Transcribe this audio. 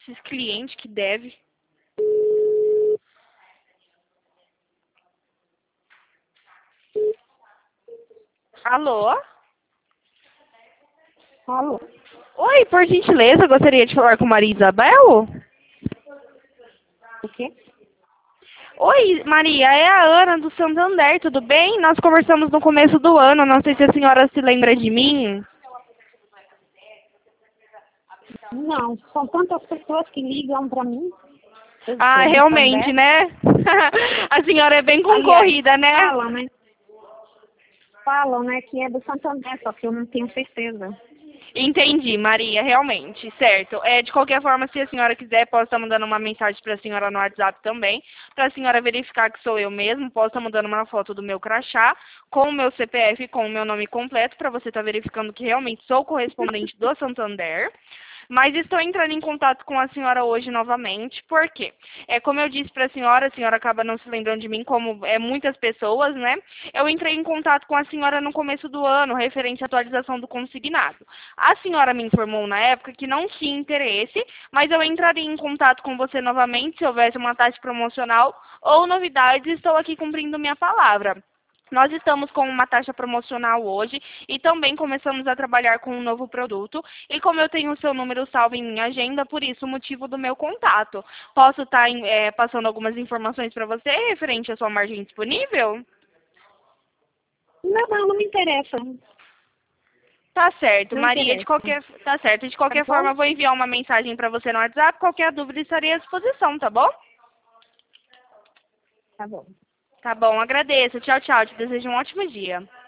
esses clientes que deve. Alô? Alô? Oi, por gentileza, gostaria de falar com Maria Isabel? O quê? Oi, Maria, é a Ana do Santander, tudo bem? Nós conversamos no começo do ano, não sei se a senhora se lembra de mim. Não, são tantas pessoas que ligam para mim. Ah, Do realmente, Santander. né? A senhora é bem Aliás, concorrida, né? falam, né, que é do Santander, só que eu não tenho certeza. Entendi, Maria, realmente, certo. De qualquer forma, se a senhora quiser, posso estar mandando uma mensagem para a senhora no WhatsApp também, para a senhora verificar que sou eu mesmo. Posso estar mandando uma foto do meu crachá, com o meu CPF, com o meu nome completo, para você estar verificando que realmente sou correspondente do Santander. Mas estou entrando em contato com a senhora hoje novamente, por quê? Como eu disse para a senhora acaba não se lembrando de mim, como muitas pessoas, né? Eu entrei em contato com a senhora no começo do ano, referente à atualização do consignado. A senhora me informou na época que não tinha interesse, mas eu entraria em contato com você novamente se houvesse uma taxa promocional ou novidades. Estou aqui cumprindo minha palavra. Nós estamos com uma taxa promocional hoje e também começamos a trabalhar com um novo produto. E como eu tenho o seu número salvo em minha agenda, por isso o motivo do meu contato. Posso estar passando algumas informações para você referente à sua margem disponível? Não me interessa. Tá certo, Não Maria, interessa. tá certo. De Tá qualquer forma, bom? eu vou enviar uma mensagem para você no WhatsApp. Qualquer dúvida estarei à disposição, tá bom? Tá bom. Tá bom, agradeço. Tchau, tchau. Te desejo um ótimo dia.